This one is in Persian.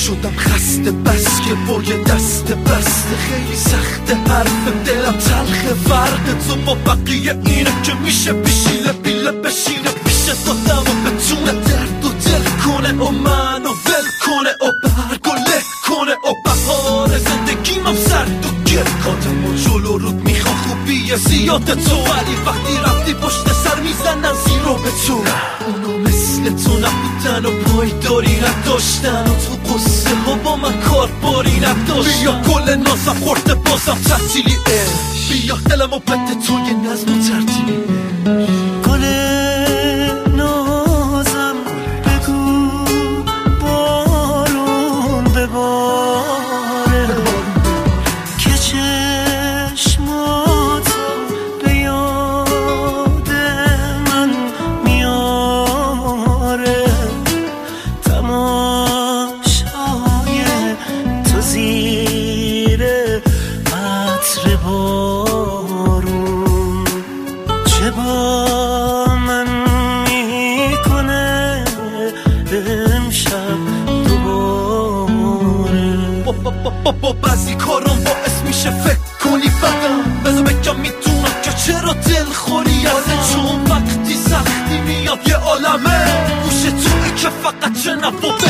شدم خسته بس که با یه دست بسته خیلی سخته حرف دلم تلخه فرق تو با بقیه اینه که میشه پیشیله بیله بشینه پیش دادم و بتونه درد و دل کنه و منو ول کنه و برگ و له کنه و بهار زندگیمم سرد و گل کاتم و جلو رود میخوام خوبی زیاد تو ولی وقتی رفتی پشت سر میزنن زیرو به تو اونا مثل تو نبودن و پایداری نداشتن و تو قصه ها با من کار باری نداشتن بیا گل نازم خورده بازم تعطیلی بیا دلمو بده تو یه نظم و ترتیبی گل نازم بگو بارون بباره که چشماتو به یاد من میاره تماشای تو زیر عطر بارون چه با من میکنه امشب دوباره با بعضی کارم باعث میشه فکر کنی بدم بذار بگم میدونم که چرا دلخوری ازه چون وقتی سختی میاد یه عالمه گوش توی که فقط شنو